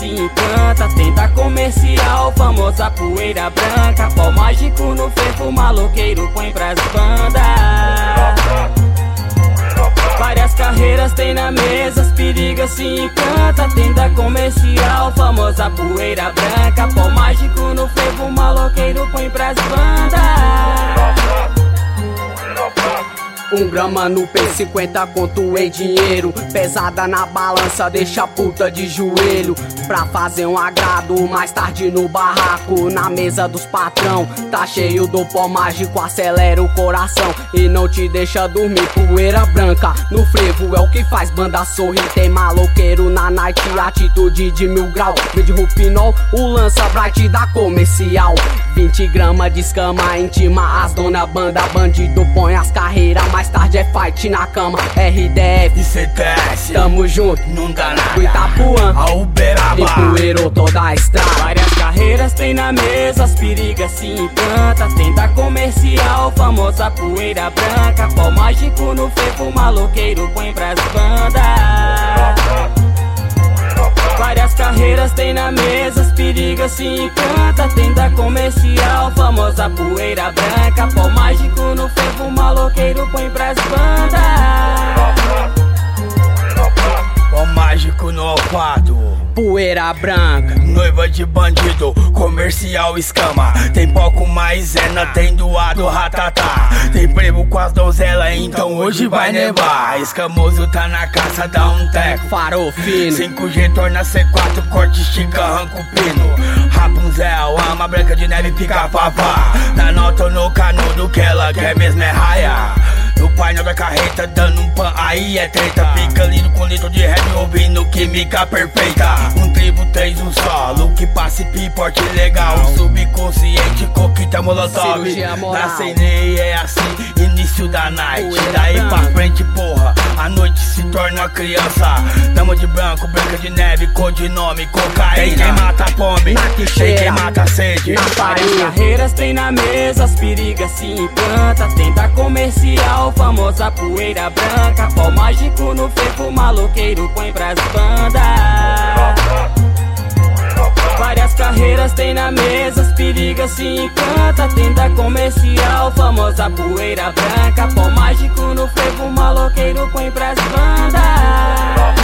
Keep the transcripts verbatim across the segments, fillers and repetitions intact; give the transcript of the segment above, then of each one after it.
se encanta. Tenda comercial, famosa poeira branca. Pó mágico no fervo, maloqueiro põe pras bandas. Várias carreiras tem na mesa, as perigas se encanta. Tenda comercial, famosa poeira branca. Pó mágico no fervo, maloqueiro põe pras bandas. Um grama no P, cinquenta conto em dinheiro. Pesada na balança, deixa a puta de joelho. Pra fazer um agrado, mais tarde no barraco. Na mesa dos patrão, tá cheio do pó mágico. Acelera o coração e não te deixa dormir. Poeira branca no frevo é o que faz banda sorrir. Tem maloqueiro na night, atitude de mil grau. Mid Rupinol, o lança bright da comercial. Vinte gramas de escama, intima as dona banda. Bandido põe as carreiras, mais tarde é fight na cama. R D F e C T S, tamo junto, não dá nada. do Itapuã a Uberaba, e poeiro toda a estrada. Várias carreiras tem na mesa, as perigas se encanta. Tenda comercial, famosa poeira branca. Pó mágico no fervo, maloqueiro põe pras bandas. Várias carreiras tem na mesa, as perigas se encanta. Tenda comercial, famosa poeira branca. Pó mágico no fervo, maloqueiro põe pras bandas. Pó mágico no olfato, poeira branca, noiva de bandido, comercial escama. Tem pó com maisena, tem doado ratatá. Tem prego com as donzelas, então hoje vai nevar. Escamoso tá na caça, dá um teco. farol fino, cinco G torna C quatro, corte, estica, arranca o pino. Rapunzel, ama Branca de Neve, pica vavá. Na nota ou no canudo, que ela quer mesmo é raia. No painel da carreta, dando um pan, aí é treta. Pica lindo com litro de rap, ouvindo química perfeita. Um tribo, três, um solo, que passe piporte legal. Um subconsciente, coquita, molotov. Na cena é assim, início da night. Daí pra frente, porra, a noite se torna uma criança. Dama de branco, Branca de Neve, codinome, cocaína. Tem quem mata a fome, tem quem mata a sede. Várias carreiras tem na mesa, as perigas se encanta. Tenda comercial, famosa poeira branca. Pó mágico no fervo, maloqueiro põe pras bandas. Várias carreiras tem na mesa, as perigas se encanta. Tenda comercial, famosa poeira branca. Pó mágico no fervo, maloqueiro põe pras bandas.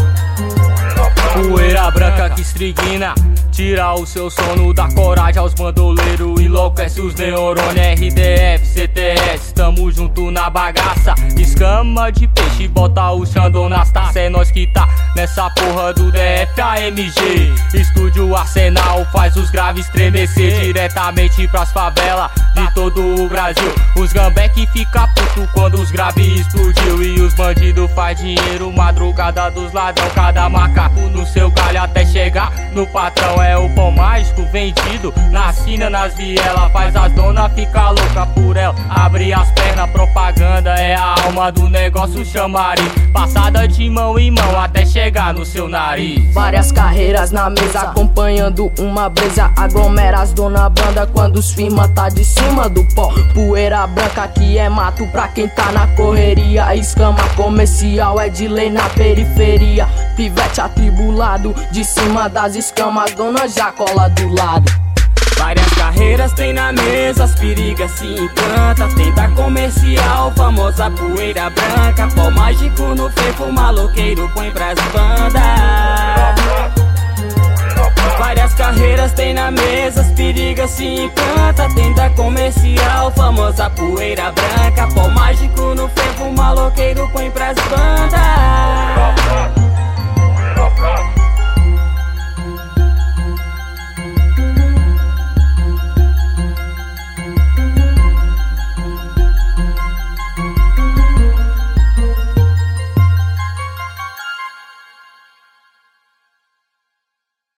Poeira branca que estriguina, tira o seu sono, dá coragem aos bandoleiros, enlouquece os neurônios. R D F, C T S, tamo junto na bagaça. Escama de peixe, bota o Xandão nas taças. É nós que tá nessa porra do D F A M G. Estúdio Arsenal faz os graves estremecer. Diretamente pras favelas de todo o Brasil. Os gambeque fica puto quando os graves explodiu. E os bandidos faz dinheiro, madrugada dos ladrão. Cada macaco no seu galho até chegar no patrão. É o pão mágico vendido na sina, nas vielas. Faz as dona ficar louca por ela, abre as pernas. Propaganda é a alma do negócio, chamariz. Passada de mão em mão até chegar no seu nariz. Várias carreiras na mesa, acompanhando uma brisa. Aglomera as dona banda quando os firma tá de cima do pó. Poeira branca que é mato pra quem tá na correria. Escama comercial é de lei na periferia. Pivete atribulado, de cima das escamas, dona já cola do lado. Várias carreiras tem na mesa, as perigas se encanta. Tenda comercial, famosa poeira branca. Pó mágico no fervo, maloqueiro põe pras bandas. Várias carreiras tem na mesa, as perigas se encanta. Tenda comercial, famosa poeira branca. Pó mágico no fervo, maloqueiro põe pras bandas.